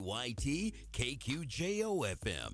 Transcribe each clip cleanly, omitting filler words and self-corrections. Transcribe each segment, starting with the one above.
YT KQJO FM.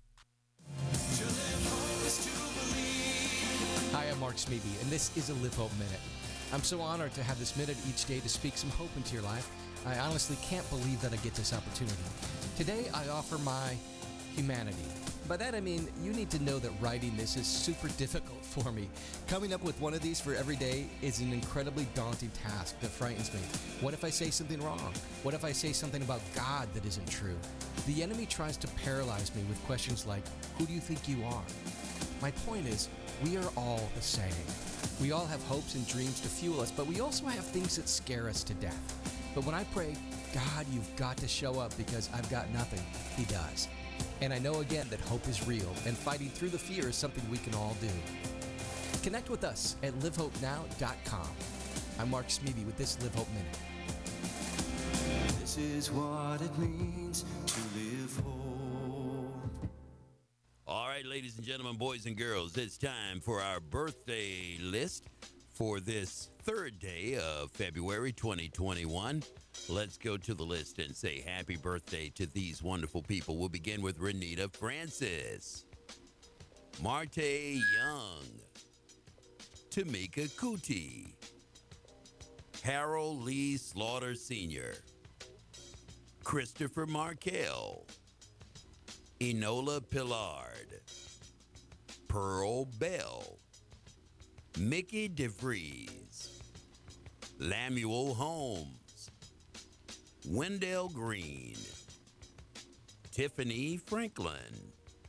Hi, I'm Mark Smeby, and this is a Live Hope Minute. I'm so honored to have this minute each day to speak some hope into your life. I honestly can't believe that I get this opportunity. Today, I offer my humanity. By that I mean, you need to know that writing this is super difficult for me. Coming up with one of these for every day is an incredibly daunting task that frightens me. What if I say something wrong? What if I say something about God that isn't true? The enemy tries to paralyze me with questions like, who do you think you are? My point is, we are all the same. We all have hopes and dreams to fuel us, but we also have things that scare us to death. But when I pray, God, you've got to show up because I've got nothing, He does. And I know again that hope is real, and fighting through the fear is something we can all do. Connect with us at livehopenow.com. I'm Mark Smeby with this Live Hope Minute. This is what it means to live whole. All right, ladies and gentlemen, boys and girls, it's time for our birthday list for this third day of February 2021. Let's go to the list and say happy birthday to these wonderful people. We'll begin with Renita Francis, Marte Young, Tamika Kuti, Harold Lee Slaughter Sr., Christopher Markel, Enola Pillard, Pearl Bell, Mickey DeVries, Lamuel Holmes, Wendell Green, Tiffany Franklin,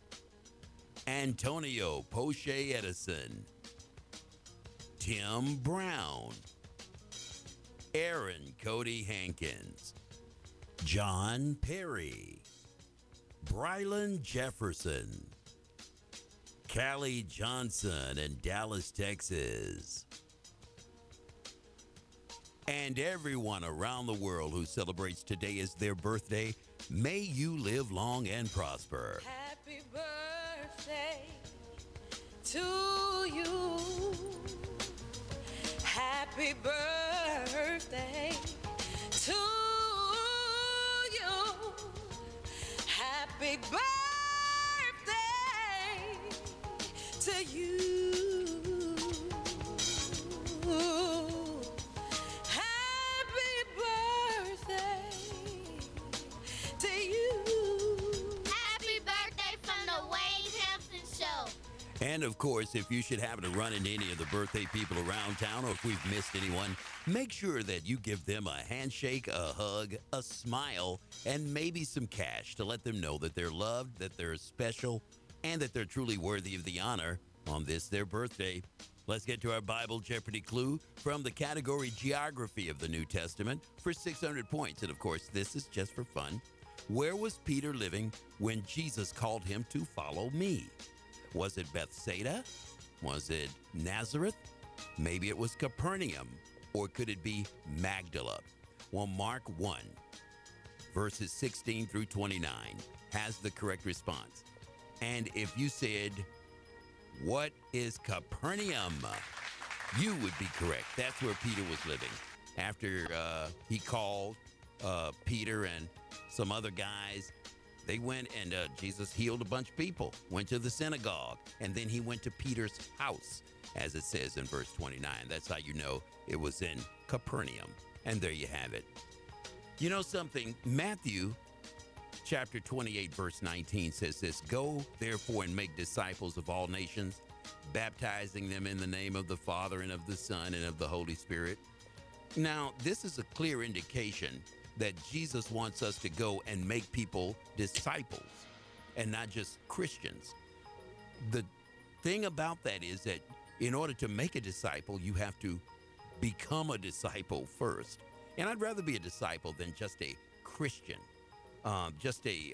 Antonio Poche Edison, Tim Brown, Aaron Cody Hankins, John Perry, Brylan Jefferson, Callie Johnson in Dallas, Texas, and everyone around the world who celebrates today as their birthday. May you live long and prosper. Happy birthday to you. Happy birthday to you. Happy birthday to you. Happy birthday to you. Happy birthday from the Wayne Hampton Show. And of course, if you should happen to run into any of the birthday people around town, or if we've missed anyone, make sure that you give them a handshake, a hug, a smile, and maybe some cash to let them know that they're loved, that they're special, and that they're truly worthy of the honor on this, their birthday. Let's get to our Bible Jeopardy clue from the category Geography of the New Testament for 600 points. And of course, this is just for fun. Where was Peter living when Jesus called him to follow me? Was it Bethsaida? Was it Nazareth? Maybe it was Capernaum. Or could it be Magdala? Well, Mark 1, verses 16 through 29 has the correct response. And if you said, what is Capernaum? You would be correct. That's where Peter was living. After he called Peter and some other guys, they went and Jesus healed a bunch of people, went to the synagogue, and then he went to Peter's house, as it says in verse 29. That's how you know it was in Capernaum. And there you have it. You know something? Matthew chapter 28, verse 19 says this, go therefore and make disciples of all nations, baptizing them in the name of the Father and of the Son and of the Holy Spirit. Now, this is a clear indication that Jesus wants us to go and make people disciples and not just Christians. The thing about that is that in order to make a disciple, you have to become a disciple first. And I'd rather be a disciple than just a Christian, just a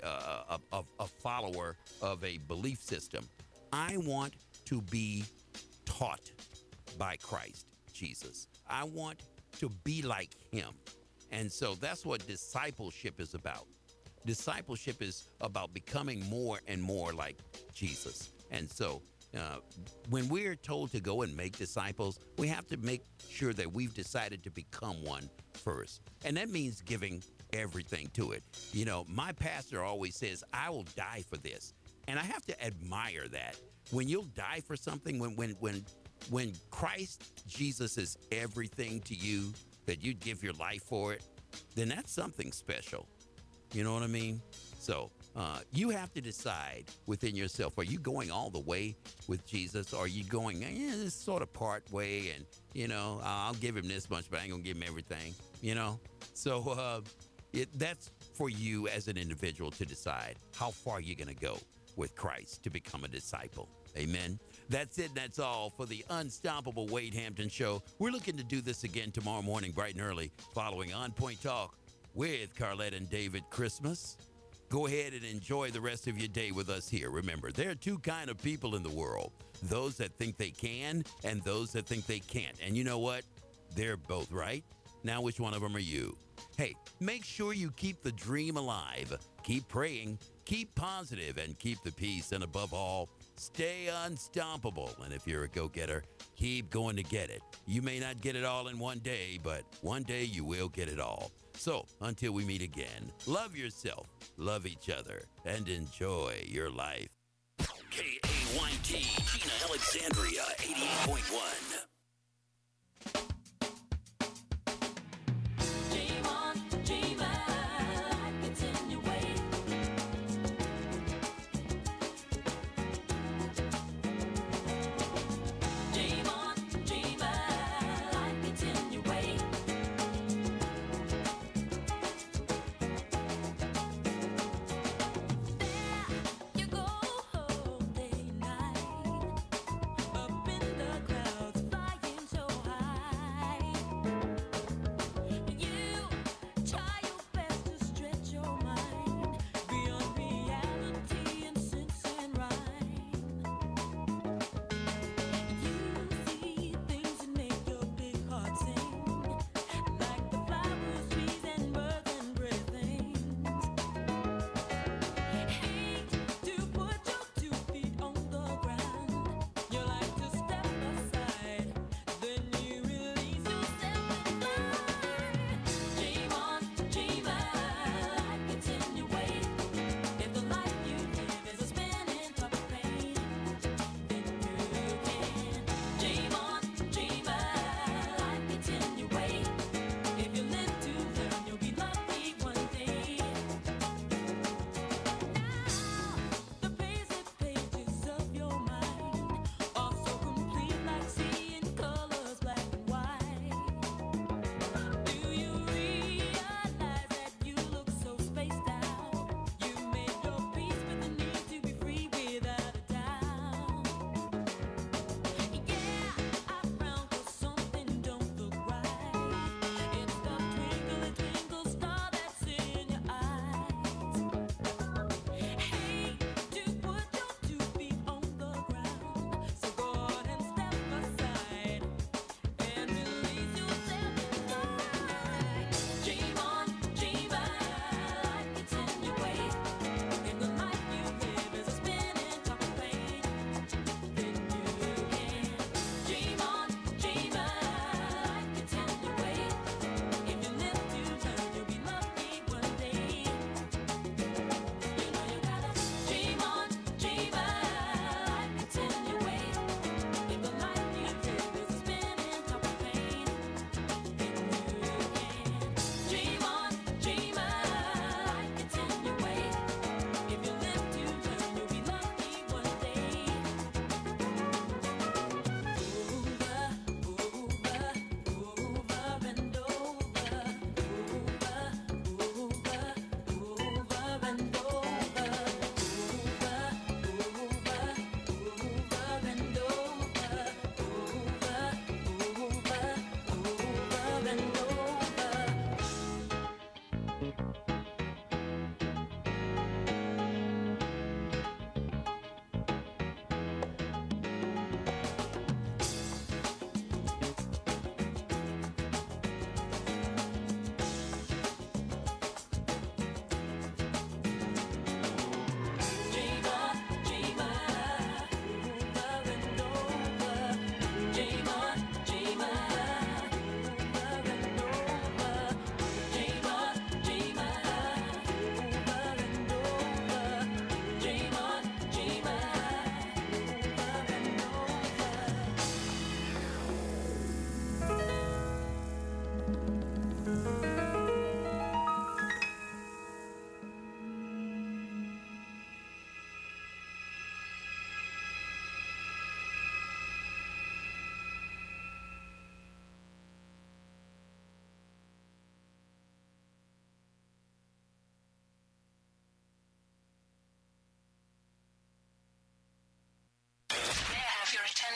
follower of a belief system. I want to be taught by Christ Jesus. I want to be like him. And so that's what discipleship is about. Discipleship is about becoming more and more like Jesus. And so when we're told to go and make disciples, we have to make sure that we've decided to become one first. And that means giving everything to it. You know, my pastor always says, I will die for this. And I have to admire that. When you'll die for something, when Christ Jesus is everything to you, that you'd give your life for it, then that's something special. You know what I mean? So you have to decide within yourself, are you going all the way with Jesus? Or are you going, this sort of part way, and, you know, I'll give him this much, but I ain't going to give him everything, you know? So that's for you as an individual to decide how far you're going to go with Christ to become a disciple. Amen. That's it. That's all for the Unstoppable Wade Hampton Show. We're looking to do this again tomorrow morning, bright and early, following On Point Talk with Carlette and David Christmas. Go ahead and enjoy the rest of your day with us here. Remember, there are two kind of people in the world, those that think they can and those that think they can't. And you know what? They're both right. Now, which one of them are you? Hey, make sure you keep the dream alive. Keep praying, keep positive, and keep the peace. And above all, stay unstoppable. And if you're a go-getter, keep going to get it. You may not get it all in one day, but one day you will get it all. So until we meet again, love yourself, love each other, and enjoy your life. KAYT, Gina Alexandria, 88.1. Dream on, dreamer, like it's in your way. Dream on, dreamer, like it's in your way. There you go, day night, up in the clouds.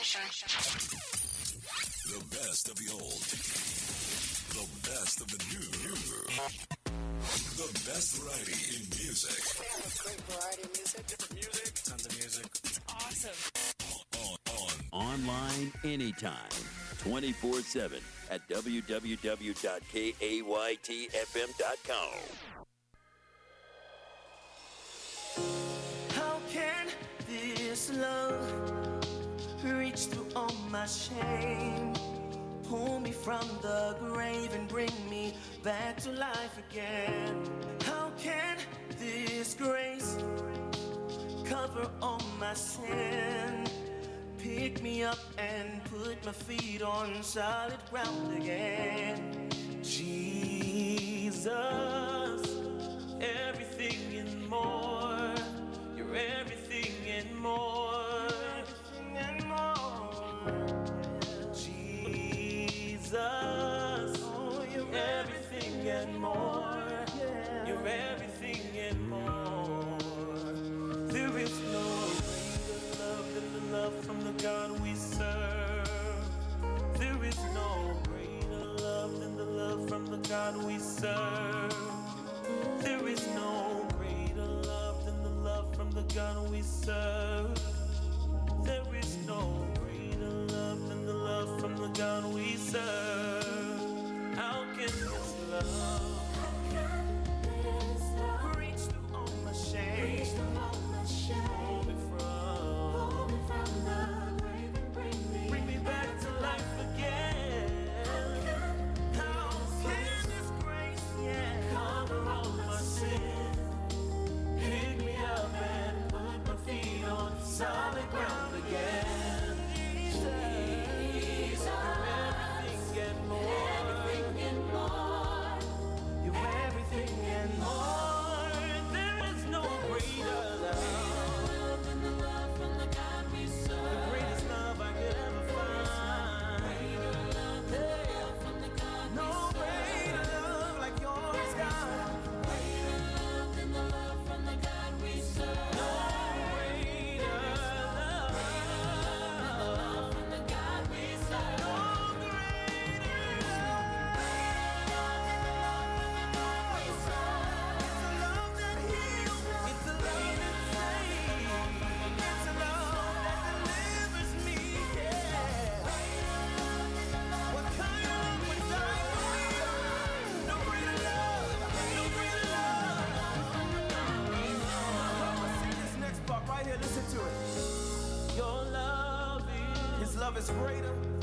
station. The best of the old. The best of the new. The best variety in music. We have a great variety of music. Different music. Tons of music. It's awesome. Online anytime, 24/7 at www.kaytfm.com. How can this love reach through all my shame? Pull me from the grave and bring me back to life again. How can this grace cover all my sin? Pick me up and put my feet on solid ground again. Jesus, everything and more. You're everything and more. Everything and more. Jesus, you're everything and more. You're everything and more. There is no greater love than the love from the God we serve. There is no greater love than the love from the God we serve. There is no greater love than the love from the God we serve. There is no greater love than the love from the God we serve. How can this love reach through all my shame? Pull me from the grave and bring me back to life again. How can this grace, cover all my sin? Pick me up and put my feet on solid ground again. Jesus, everything and more. You're everything and more. There is no greater love than the love from the God we serve. The greatest love I could ever find. No greater love like yours, God. No greater love. Listen to it. Your love is, His love is greater.